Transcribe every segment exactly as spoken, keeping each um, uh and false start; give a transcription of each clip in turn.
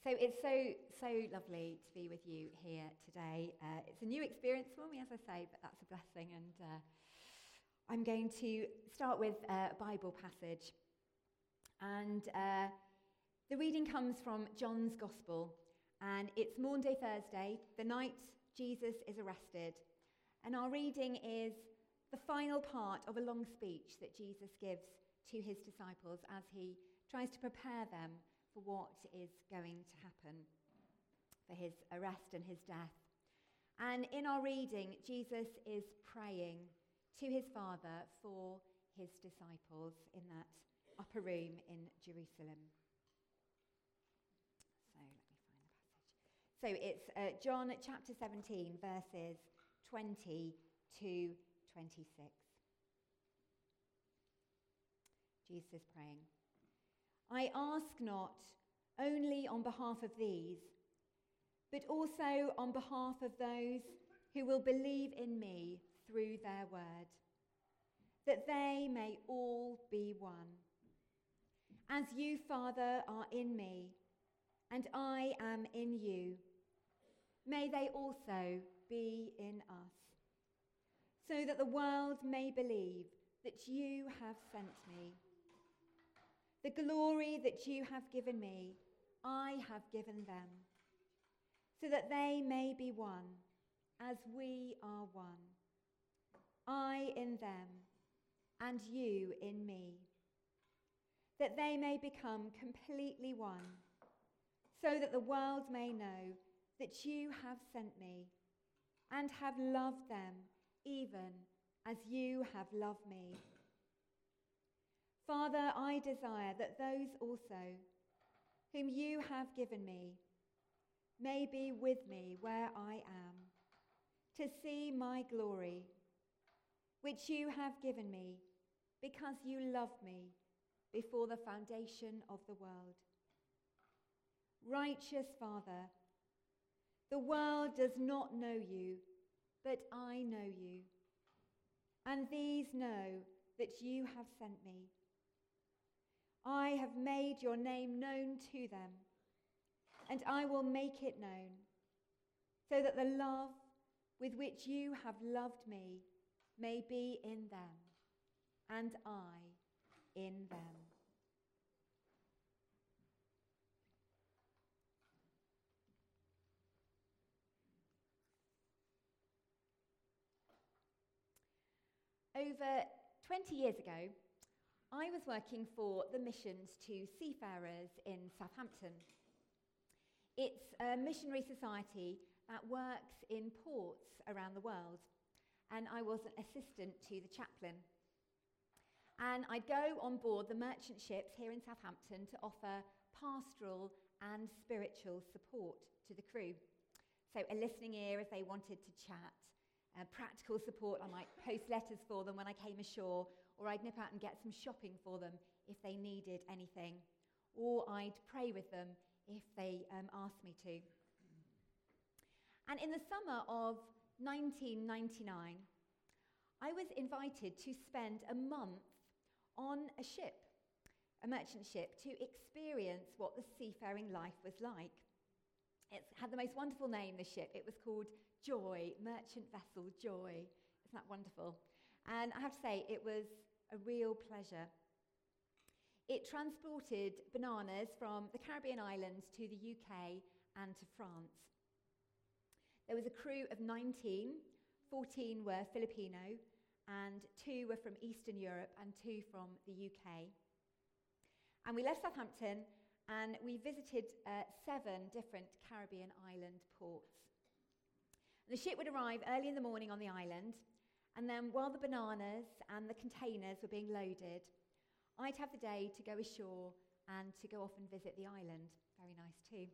So it's so, so lovely to be with you here today. Uh, it's a new experience for me, as I say, but that's a blessing. And uh, I'm going to start with a Bible passage. And uh, the reading comes from John's Gospel. And it's Maundy Thursday, the night Jesus is arrested. And our reading is the final part of a long speech that Jesus gives to his disciples as he tries to prepare them for what is going to happen, for his arrest and his death. And in our reading, Jesus is praying to his Father for his disciples in that upper room in Jerusalem. So let me find the passage. So it's uh, John chapter seventeen, verses twenty to twenty-six. Jesus is praying. I ask not only on behalf of these, but also on behalf of those who will believe in me through their word, that they may all be one. As you, Father, are in me, and I am in you, may they also be in us, so that the world may believe that you have sent me. The glory that you have given me, I have given them, so that they may be one, as we are one. I in them, and you in me, that they may become completely one, so that the world may know that you have sent me, and have loved them even as you have loved me. Father, I desire that those also whom you have given me may be with me where I am, to see my glory, which you have given me because you loved me before the foundation of the world. Righteous Father, the world does not know you, but I know you, and these know that you have sent me. I have made your name known to them, and I will make it known, so that the love with which you have loved me may be in them, and I in them. Over twenty years ago, I was working for the Missions to Seafarers in Southampton. It's a missionary society that works in ports around the world, and I was an assistant to the chaplain. And I'd go on board the merchant ships here in Southampton to offer pastoral and spiritual support to the crew. So a listening ear if they wanted to chat, uh, practical support, I might post letters for them when I came ashore, or I'd nip out and get some shopping for them if they needed anything, or I'd pray with them if they um, asked me to. And in the summer of nineteen ninety-nine, I was invited to spend a month on a ship, a merchant ship, to experience what the seafaring life was like. It had the most wonderful name, this ship. It was called Joy, Merchant Vessel Joy. Isn't that wonderful? And I have to say, it was a real pleasure. It transported bananas from the Caribbean islands to the U K and to France. There was a crew of nineteen, fourteen were Filipino, and two were from Eastern Europe and two from the U K. And we left Southampton and we visited uh, seven different Caribbean island ports. The ship would arrive early in the morning on the island, and then while the bananas and the containers were being loaded, I'd have the day to go ashore and to go off and visit the island. Very nice too.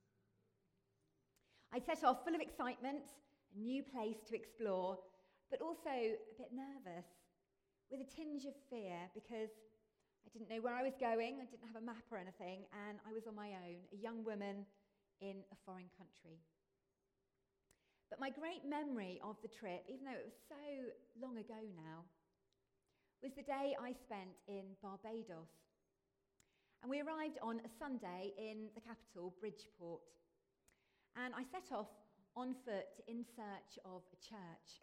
I'd set off full of excitement, a new place to explore, but also a bit nervous, with a tinge of fear, because I didn't know where I was going, I didn't have a map or anything, and I was on my own, a young woman in a foreign country. But my great memory of the trip, even though it was so long ago now, was the day I spent in Barbados. And we arrived on a Sunday in the capital, Bridgeport. And I set off on foot in search of a church.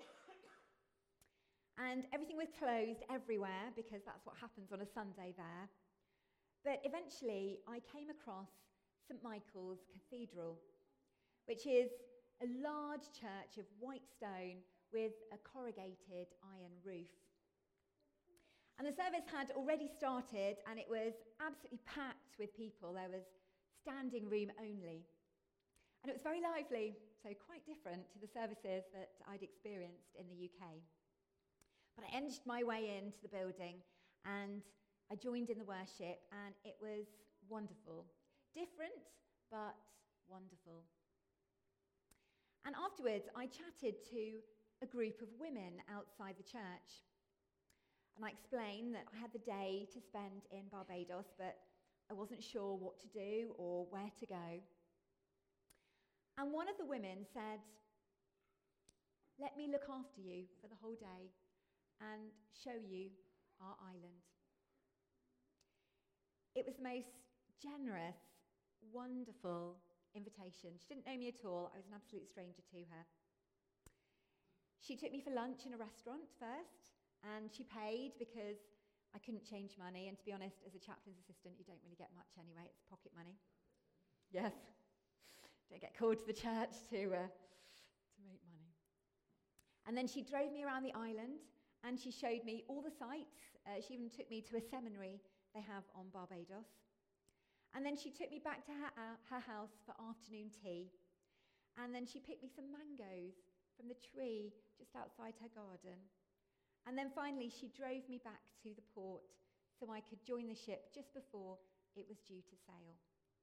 And everything was closed everywhere because that's what happens on a Sunday there. But eventually I came across Saint Michael's Cathedral, which is a large church of white stone with a corrugated iron roof. And the service had already started and it was absolutely packed with people. There was standing room only. And it was very lively, so quite different to the services that I'd experienced in the U K. But I edged my way into the building and I joined in the worship, and it was wonderful. Different, but wonderful. And afterwards, I chatted to a group of women outside the church. And I explained that I had the day to spend in Barbados, but I wasn't sure what to do or where to go. And one of the women said, "Let me look after you for the whole day and show you our island." It was the most generous, wonderful invitation. She didn't know me at all. I was an absolute stranger to her. She took me for lunch in a restaurant first, and she paid because I couldn't change money. And to be honest, as a chaplain's assistant, you don't really get much anyway. It's pocket money. Yes. Don't get called to the church to, uh, to make money. And then she drove me around the island, and she showed me all the sights. Uh, she even took me to a seminary they have on Barbados. And then she took me back to her, uh, her house for afternoon tea. And then she picked me some mangoes from the tree just outside her garden. And then finally she drove me back to the port so I could join the ship just before it was due to sail.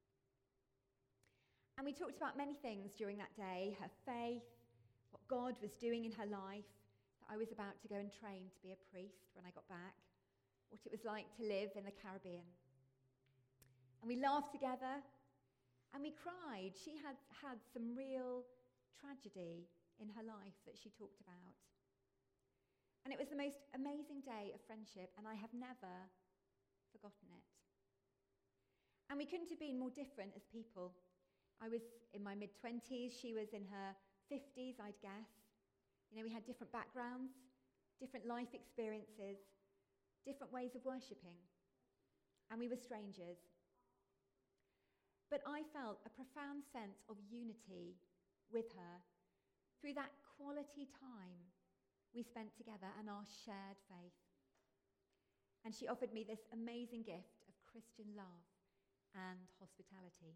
And we talked about many things during that day: her faith, what God was doing in her life, that I was about to go and train to be a priest when I got back, what it was like to live in the Caribbean. And we laughed together and we cried. She had had some real tragedy in her life that she talked about. And it was the most amazing day of friendship, and I have never forgotten it. And we couldn't have been more different as people. I was in my mid-twenties, she was in her fifties, I'd guess. You know, we had different backgrounds, different life experiences, different ways of worshipping, and we were strangers. But I felt a profound sense of unity with her through that quality time we spent together and our shared faith. And she offered me this amazing gift of Christian love and hospitality.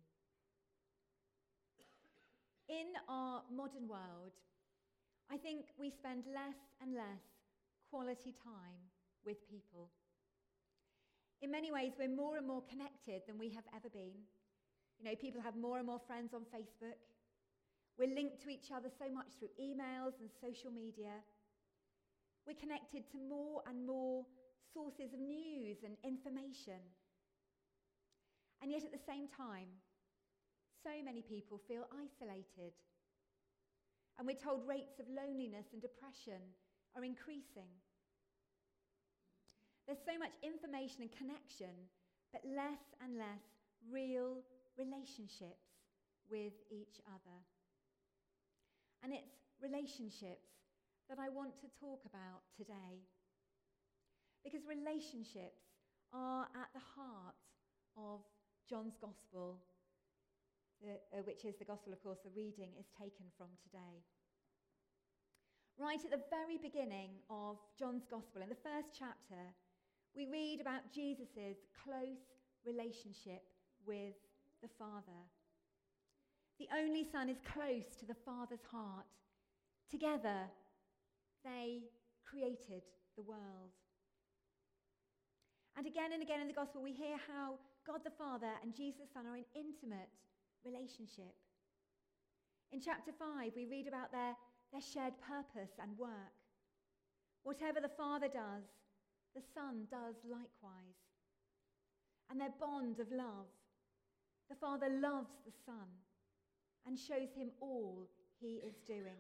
In our modern world, I think we spend less and less quality time with people. In many ways, we're more and more connected than we have ever been. You know, people have more and more friends on Facebook. We're linked to each other so much through emails and social media. We're connected to more and more sources of news and information. And yet at the same time, so many people feel isolated. And we're told rates of loneliness and depression are increasing. There's so much information and connection, but less and less real relationships with each other. And it's relationships that I want to talk about today. Because relationships are at the heart of John's Gospel, the, uh, which is the Gospel, of course, the reading is taken from today. Right at the very beginning of John's Gospel, in the first chapter, we read about Jesus' close relationship with the Father. The only Son is close to the Father's heart. Together, they created the world. And again and again in the Gospel, we hear how God the Father and Jesus the Son are in intimate relationship. In chapter five, we read about their, their shared purpose and work. Whatever the Father does, the Son does likewise. And their bond of love. The Father loves the Son and shows him all he is doing.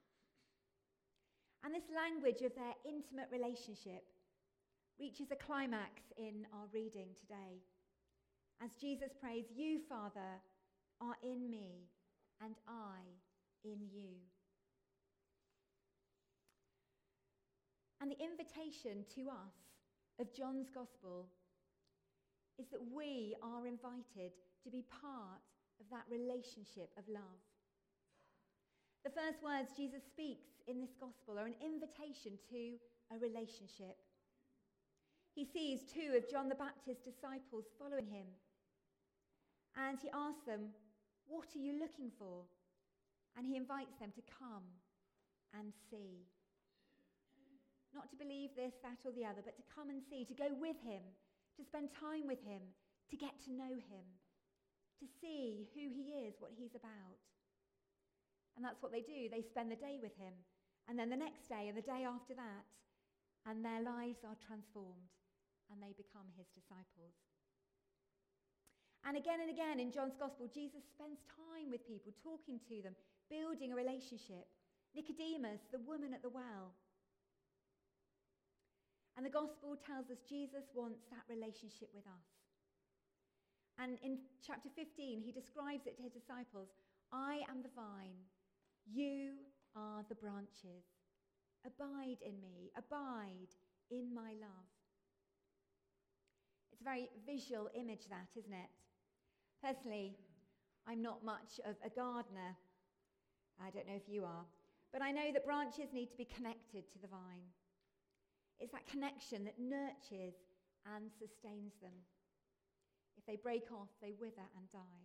And this language of their intimate relationship reaches a climax in our reading today. As Jesus prays, you, Father, are in me and I in you. And the invitation to us of John's Gospel is that we are invited to be part of that relationship of love. The first words Jesus speaks in this Gospel are an invitation to a relationship. He sees two of John the Baptist's disciples following him, and he asks them, "What are you looking for?" And he invites them to come and see. Not to believe this, that, or the other, but to come and see, to go with him, to spend time with him, to get to know him, to see who he is, what he's about. And that's what they do. They spend the day with him, and then the next day and the day after that, and their lives are transformed, and they become his disciples. And again and again in John's Gospel, Jesus spends time with people, talking to them, building a relationship. Nicodemus, the woman at the well. And the Gospel tells us Jesus wants that relationship with us. And in chapter fifteen, he describes it to his disciples. I am the vine, you are the branches. Abide in me, abide in my love. It's a very visual image, that, isn't it? Personally, I'm not much of a gardener. I don't know if you are. But I know that branches need to be connected to the vine. It's that connection that nurtures and sustains them. If they break off, they wither and die.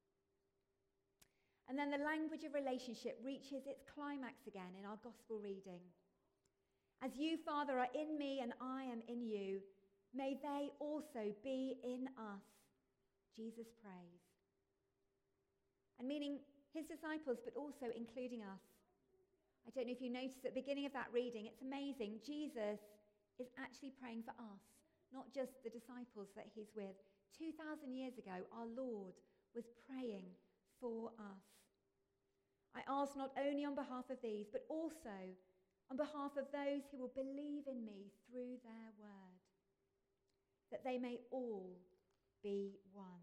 And then the language of relationship reaches its climax again in our Gospel reading. As you, Father, are in me and I am in you, may they also be in us, Jesus prays. And meaning his disciples, but also including us. I don't know if you noticed at the beginning of that reading, it's amazing. Jesus is actually praying for us, not just the disciples that he's with. two thousand years ago, our Lord was praying for us. I ask not only on behalf of these, but also on behalf of those who will believe in me through their word, that they may all be one.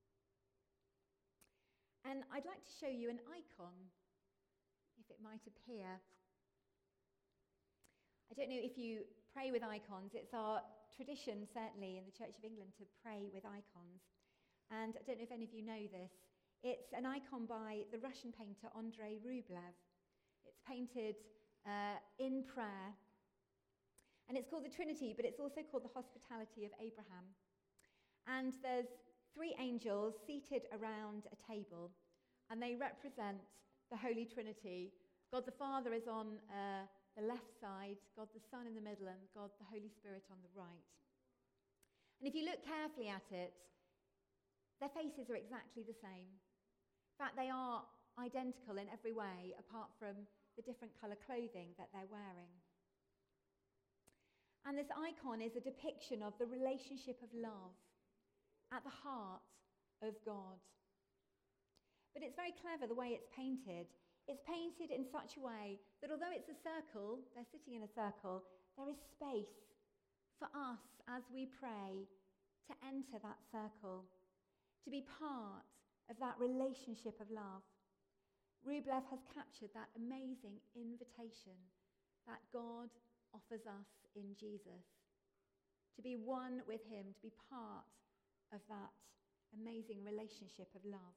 And I'd like to show you an icon, if it might appear. I don't know if you pray with icons. It's our tradition, certainly, in the Church of England to pray with icons. And I don't know if any of you know this. It's an icon by the Russian painter Andrei Rublev. It's painted uh, in prayer. And it's called the Trinity, but it's also called the Hospitality of Abraham. And there's three angels seated around a table, and they represent the Holy Trinity. God the Father is on uh, the left side, God the Son in the middle, and God the Holy Spirit on the right. And if you look carefully at it, their faces are exactly the same. In fact, they are identical in every way, apart from the different colour clothing that they're wearing. And this icon is a depiction of the relationship of love at the heart of God. But it's very clever the way it's painted. It's painted in such a way that although it's a circle, they're sitting in a circle, there is space for us as we pray to enter that circle, to be part of that relationship of love. Rublev has captured that amazing invitation that God offers us in Jesus, to be one with him, to be part of that amazing relationship of love.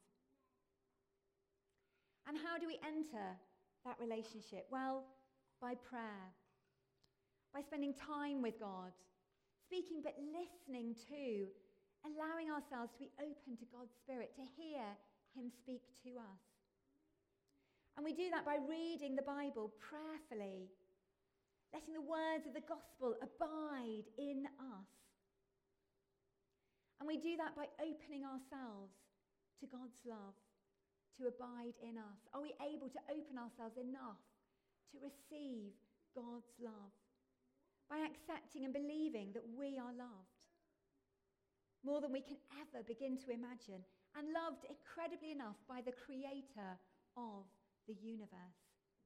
And how do we enter that relationship? Well, by prayer, by spending time with God, speaking but listening too, allowing ourselves to be open to God's Spirit, to hear him speak to us. And we do that by reading the Bible prayerfully, letting the words of the gospel abide in us. And we do that by opening ourselves to God's love, to abide in us. Are we able to open ourselves enough to receive God's love? By accepting and believing that we are loved more than we can ever begin to imagine, and loved incredibly enough by the creator of the universe.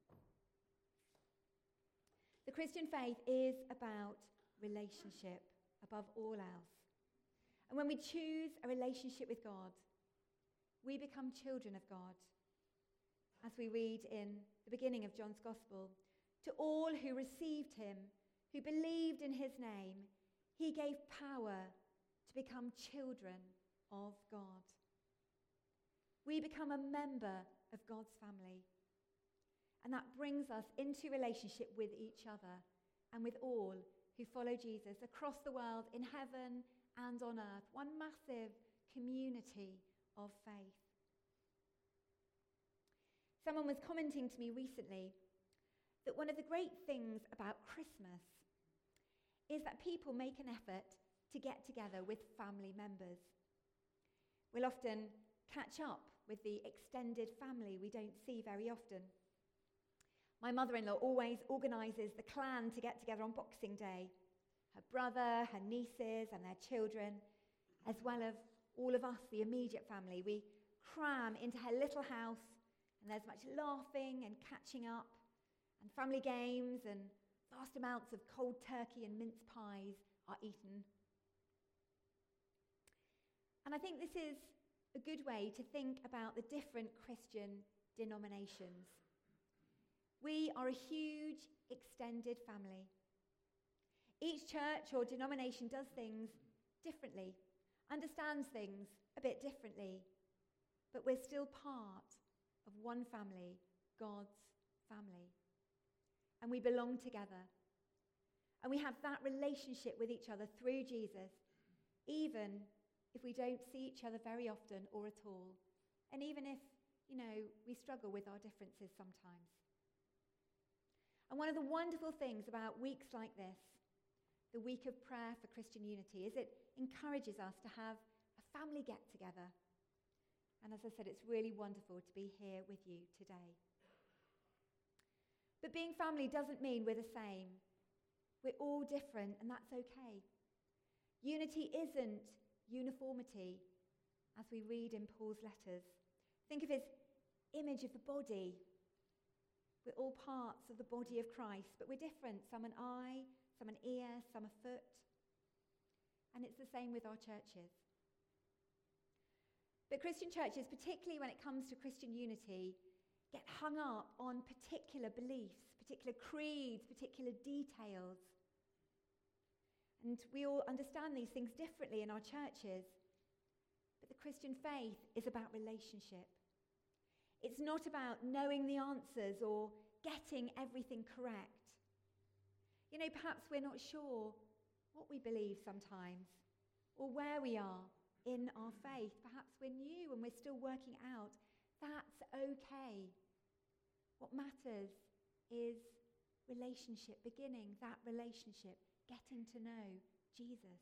The Christian faith is about relationship above all else. And when we choose a relationship with God, we become children of God. As we read in the beginning of John's Gospel, to all who received him, who believed in his name, he gave power to become children of God. We become a member of God's family. And that brings us into relationship with each other and with all who follow Jesus across the world, in heaven and on earth. One massive community of faith. Someone was commenting to me recently that one of the great things about Christmas is that people make an effort to get together with family members. We'll often catch up with the extended family we don't see very often. My mother-in-law always organises the clan to get together on Boxing Day. Her brother, her nieces and their children, as well as all of us, the immediate family. We cram into her little house, and there's much laughing and catching up, and family games, and vast amounts of cold turkey and mince pies are eaten. And I think this is a good way to think about the different Christian denominations. We are a huge extended family. Each church or denomination does things differently, understands things a bit differently, but we're still part of one family, God's family. And we belong together. And we have that relationship with each other through Jesus, even if we don't see each other very often or at all. And even if, you know, we struggle with our differences sometimes. And one of the wonderful things about weeks like this, the week of prayer for Christian unity, is it encourages us to have a family get-together. And as I said, it's really wonderful to be here with you today. But being family doesn't mean we're the same. We're all different, and that's okay. Unity isn't uniformity, as we read in Paul's letters. Think of his image of the body. We're all parts of the body of Christ, but we're different. Some an eye, some an ear, some a foot. And it's the same with our churches. But Christian churches, particularly when it comes to Christian unity, get hung up on particular beliefs, particular creeds, particular details. And we all understand these things differently in our churches. But the Christian faith is about relationship. It's not about knowing the answers or getting everything correct. You know, perhaps we're not sure what we believe sometimes or where we are in our faith. Perhaps we're new and we're still working out. That's okay. What matters is relationship, beginning that relationship, getting to know Jesus.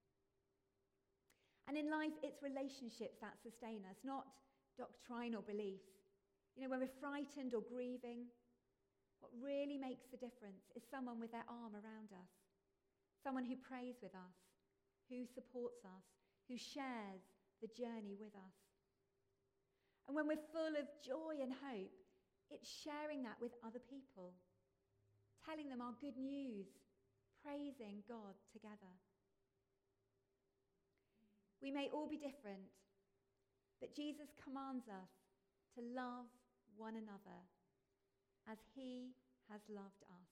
And in life, it's relationships that sustain us, not doctrinal beliefs. You know, when we're frightened or grieving, what really makes the difference is someone with their arm around us, someone who prays with us, who supports us, who shares the journey with us. And when we're full of joy and hope, it's sharing that with other people, telling them our good news, praising God together. We may all be different, but Jesus commands us to love one another as he has loved us.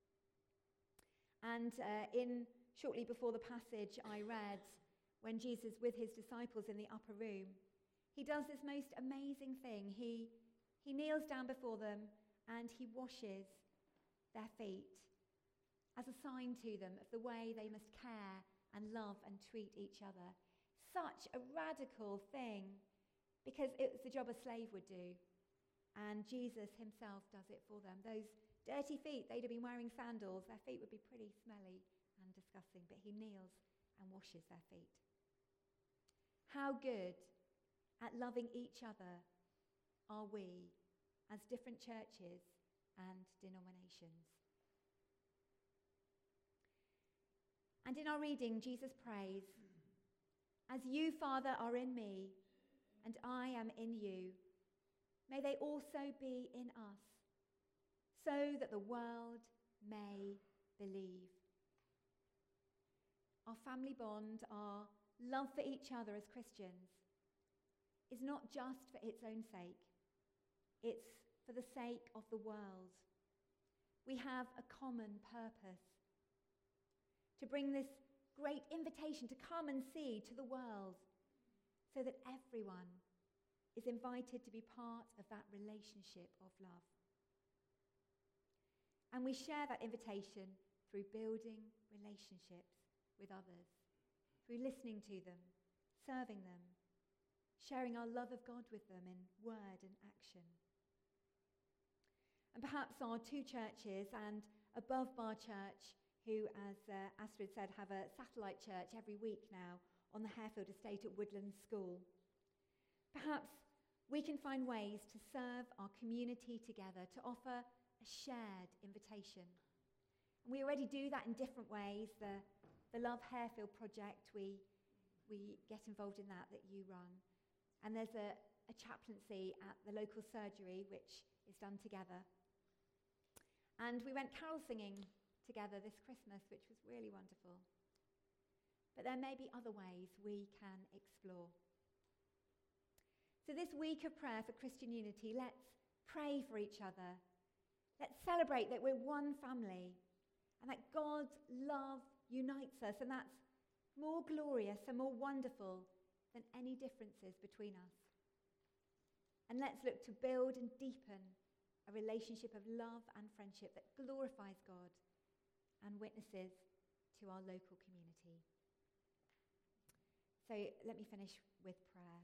And uh, in shortly before the passage I read, when Jesus with his disciples in the upper room, he does this most amazing thing. He, he kneels down before them and he washes their feet as a sign to them of the way they must care and love and treat each other. Such a radical thing, because it's the job a slave would do. And Jesus himself does it for them. Those dirty feet, they'd have been wearing sandals. Their feet would be pretty smelly and disgusting, but he kneels and washes their feet. How good at loving each other are we as different churches and denominations. And in our reading, Jesus prays, "As you, Father, are in me, and I am in you, may they also be in us, so that the world may believe." Our family bond, our love for each other as Christians, is not just for its own sake. It's for the sake of the world. We have a common purpose: to bring this great invitation to come and see to the world, so that everyone is invited to be part of that relationship of love. And we share that invitation through building relationships with others, through listening to them, serving them, sharing our love of God with them in word and action. And perhaps our two churches and Above Bar Church, who, as uh, Astrid said, have a satellite church every week now on the Harefield estate at Woodlands School. Perhaps we can find ways to serve our community together, to offer a shared invitation. And we already do that in different ways. The, the Love Harefield project, we, we get involved in that, that you run. And there's a, a chaplaincy at the local surgery, which is done together. And we went carol singing together this Christmas, which was really wonderful. But there may be other ways we can explore. So this week of prayer for Christian unity, let's pray for each other. Let's celebrate that we're one family and that God's love unites us, and that's more glorious and more wonderful than any differences between us. And let's look to build and deepen a relationship of love and friendship that glorifies God and witnesses to our local community. So let me finish with prayer.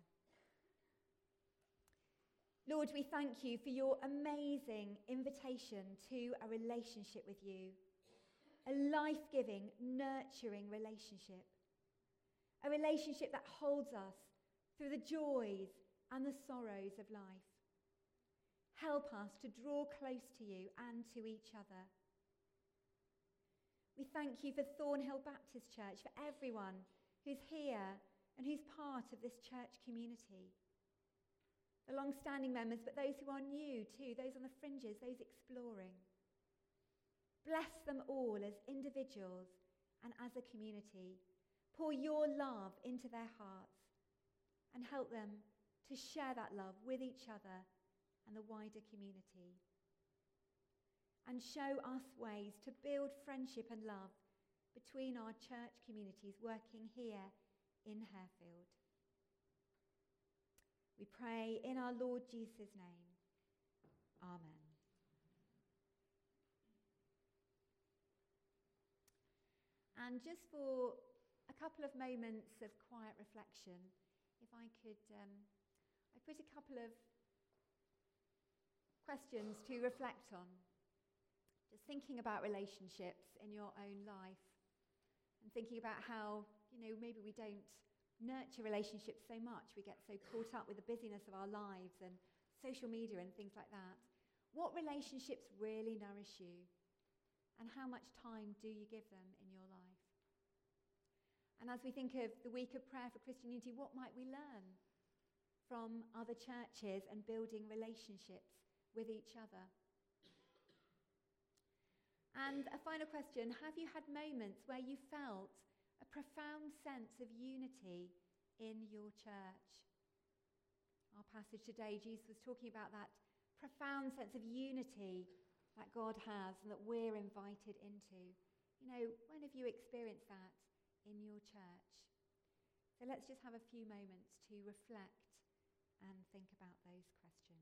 Lord, we thank you for your amazing invitation to a relationship with you, a life-giving, nurturing relationship, a relationship that holds us through the joys and the sorrows of life. Help us to draw close to you and to each other. We thank you for Thornhill Baptist Church, for everyone who's here and who's part of this church community. The long-standing members, but those who are new too, those on the fringes, those exploring. Bless them all as individuals and as a community. Pour your love into their hearts and help them to share that love with each other and the wider community. And show us ways to build friendship and love between our church communities working here in Harefield. We pray in our Lord Jesus' name. Amen. And just for a couple of moments of quiet reflection, if I could, um, I put a couple of questions to reflect on. Just thinking about relationships in your own life and thinking about how, you know, maybe we don't nurture relationships so much. We get so caught up with the busyness of our lives and social media and things like that. What relationships really nourish you? And how much time do you give them in your life? And as we think of the week of prayer for Christian unity, what might we learn from other churches and building relationships with each other? And a final question, have you had moments where you felt a profound sense of unity in your church? Our passage today, Jesus was talking about that profound sense of unity that God has and that we're invited into. You know, when have you experienced that in your church? So let's just have a few moments to reflect and think about those questions.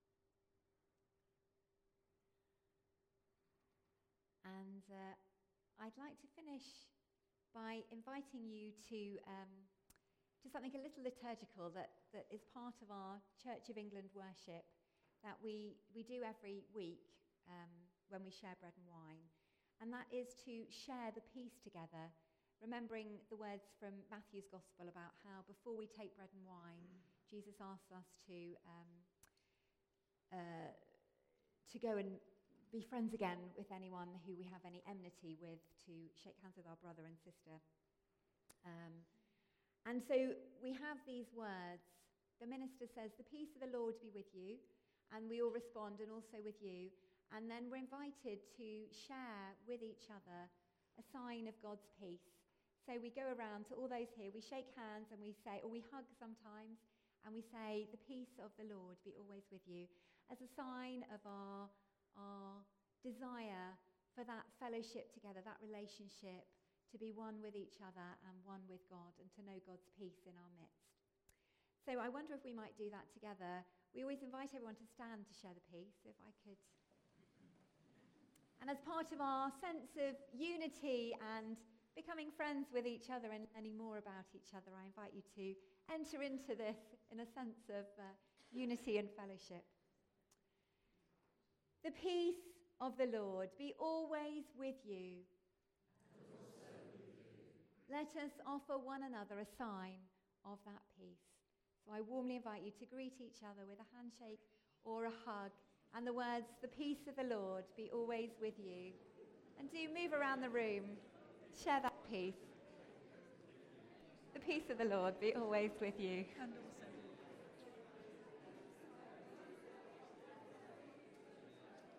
And uh, I'd like to finish by inviting you to um, to something a little liturgical that, that is part of our Church of England worship that we, we do every week um, when we share bread and wine. And that is to share the peace together, remembering the words from Matthew's Gospel about how before we take bread and wine, Jesus asks us to um, uh, to go and be friends again with anyone who we have any enmity with, to shake hands with our brother and sister. Um, and so we have these words. The minister says, "The peace of the Lord be with you," and we all respond, "And also with you." And then we're invited to share with each other a sign of God's peace. So we go around to all those here, we shake hands and we say, or we hug sometimes, and we say, "The peace of the Lord be always with you," as a sign of our our desire for that fellowship together, that relationship, to be one with each other and one with God, and to know God's peace in our midst. So I wonder if we might do that together. We always invite everyone to stand to share the peace, if I could. And as part of our sense of unity and becoming friends with each other and learning more about each other, I invite you to enter into this in a sense of uh, unity and fellowship. The peace of the Lord be always with you. And also with you. Let us offer one another a sign of that peace. So I warmly invite you to greet each other with a handshake or a hug, and the words, "The peace of the Lord be always with you." And do move around the room, share that peace. The peace of the Lord be always with you. And